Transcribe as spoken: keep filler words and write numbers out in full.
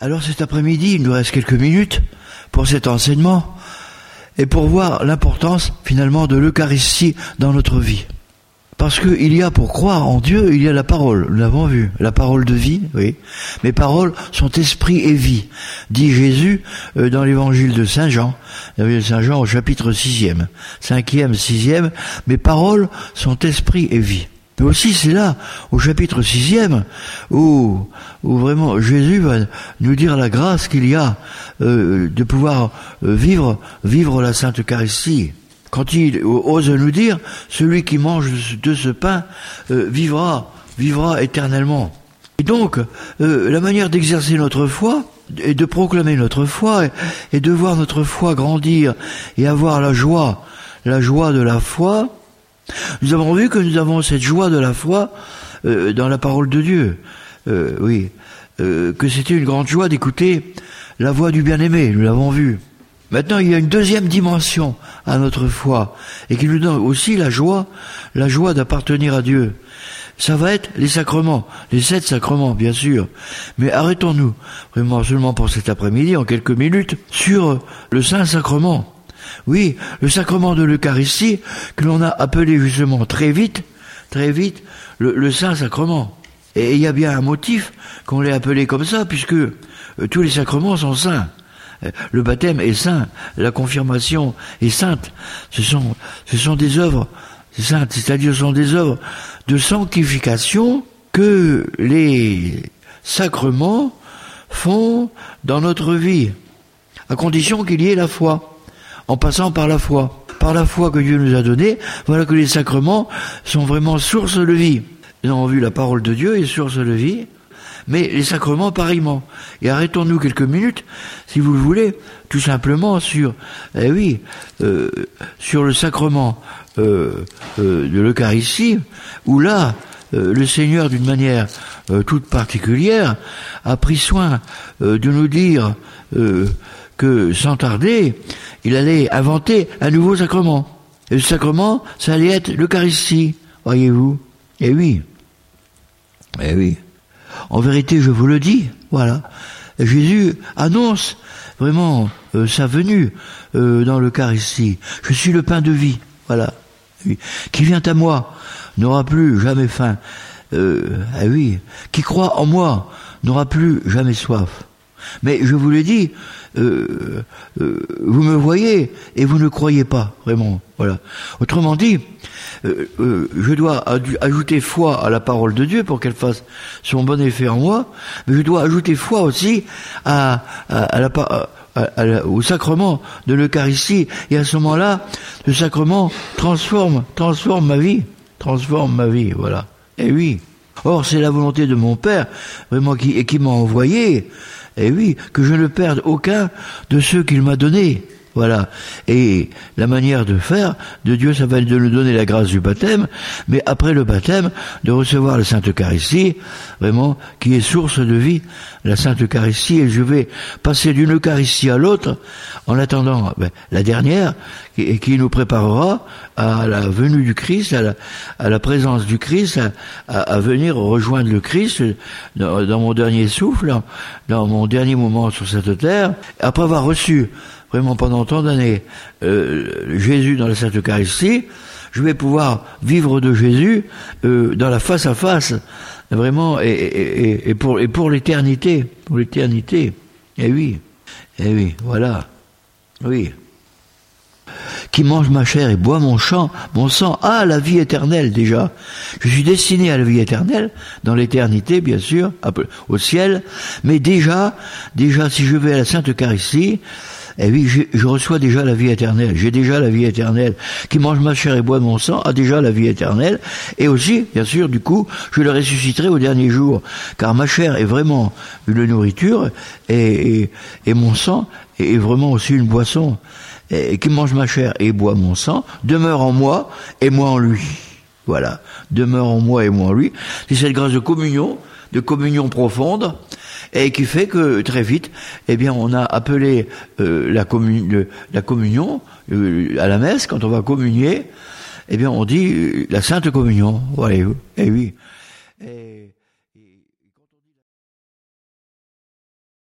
Alors cet après-midi, il nous reste quelques minutes pour cet enseignement et pour voir l'importance finalement de l'Eucharistie dans notre vie. Parce qu'il y a, pour croire en Dieu, il y a la parole, nous l'avons vu, la parole de vie, oui. Mes paroles sont esprit et vie, dit Jésus euh, dans l'évangile de Saint Jean, l'évangile de Saint Jean au chapitre sixième, cinquième, sixième, mes paroles sont esprit et vie. Mais aussi c'est là, au chapitre sixième, où, où vraiment Jésus va nous dire la grâce qu'il y a euh, de pouvoir euh, vivre, vivre la Sainte Eucharistie. Quand il ose nous dire, celui qui mange de ce pain euh, vivra, vivra éternellement. Et donc, euh, la manière d'exercer notre foi, et de proclamer notre foi, et, et de voir notre foi grandir, et avoir la joie, la joie de la foi, nous avons vu que nous avons cette joie de la foi euh, dans la parole de Dieu. Euh, oui, euh, que c'était une grande joie d'écouter la voix du bien-aimé, nous l'avons vu. Maintenant, il y a une deuxième dimension à notre foi, et qui nous donne aussi la joie, la joie d'appartenir à Dieu. Ça va être les sacrements, les sept sacrements, bien sûr. Mais arrêtons-nous, vraiment seulement pour cet après-midi, en quelques minutes, sur le Saint-Sacrement. Oui, le sacrement de l'Eucharistie, que l'on a appelé justement très vite, très vite, le, le Saint-Sacrement. Et il y a bien un motif qu'on l'ait appelé comme ça, puisque euh, tous les sacrements sont saints. Le baptême est saint, la confirmation est sainte. Ce sont, ce sont des œuvres saintes, c'est-à-dire ce sont des œuvres de sanctification que les sacrements font dans notre vie, à condition qu'il y ait la foi, en passant par la foi. Par la foi que Dieu nous a donnée, voilà que les sacrements sont vraiment source de vie. Nous avons vu la parole de Dieu est source de vie, mais les sacrements pareillement. Et arrêtons-nous quelques minutes, si vous le voulez, tout simplement sur, eh oui, euh, sur le sacrement euh, euh, de l'Eucharistie, où là, euh, le Seigneur, d'une manière euh, toute particulière, a pris soin euh, de nous dire euh, que, sans tarder, il allait inventer un nouveau sacrement. Et le sacrement, ça allait être l'Eucharistie, voyez-vous. Eh oui, eh oui. En vérité, je vous le dis, voilà. Jésus annonce vraiment euh, sa venue euh, dans l'Eucharistie. Je suis le pain de vie, voilà. Oui. Qui vient à moi n'aura plus jamais faim. Euh, ah oui. Qui croit en moi n'aura plus jamais soif. Mais je vous le dis, euh, euh, vous me voyez et vous ne croyez pas, vraiment. Voilà. Autrement dit, euh, euh, je dois ajouter foi à la parole de Dieu pour qu'elle fasse son bon effet en moi, mais je dois ajouter foi aussi à, à, à la, à, à la, au sacrement de l'Eucharistie. Et à ce moment-là, le sacrement transforme, transforme ma vie, transforme ma vie. Voilà. Et oui. Or, c'est la volonté de mon Père, vraiment, qui, et qui m'a envoyé. Et oui, que je ne perde aucun de ceux qu'il m'a donnés. Voilà. Et la manière de faire de Dieu, ça va être de nous donner la grâce du baptême, mais après le baptême, de recevoir la Sainte Eucharistie, vraiment, qui est source de vie, la Sainte Eucharistie, et je vais passer d'une Eucharistie à l'autre, en attendant ben, la dernière, et qui nous préparera à la venue du Christ, à la, à la présence du Christ, à, à, à venir rejoindre le Christ dans, dans mon dernier souffle, dans mon dernier moment sur cette terre, après avoir reçu vraiment pendant tant d'années euh, Jésus dans la Sainte Eucharistie, je vais pouvoir vivre de Jésus euh, dans la face à face, vraiment, et, et, et pour, et pour l'éternité, pour l'éternité. Eh oui, eh oui, voilà, oui. Qui mange ma chair et boit mon sang, mon sang a la vie éternelle déjà. Je suis destiné à la vie éternelle, dans l'éternité bien sûr, au ciel, mais déjà, déjà si je vais à la Sainte Eucharistie, eh oui, je, je reçois déjà la vie éternelle. J'ai déjà la vie éternelle. Qui mange ma chair et boit mon sang a déjà la vie éternelle. Et aussi, bien sûr, du coup, je le ressusciterai au dernier jour. Car ma chair est vraiment une nourriture et, et, et mon sang est vraiment aussi une boisson. Et, et qui mange ma chair et boit mon sang demeure en moi et moi en lui. Voilà. Demeure en moi et moi en lui. C'est cette grâce de communion, de communion profonde, et qui fait que très vite, eh bien, on a appelé euh, la, commun- le, la communion euh, à la messe quand on va communier. Eh bien, on dit euh, la Sainte Communion. Voilà. Eh oui. Et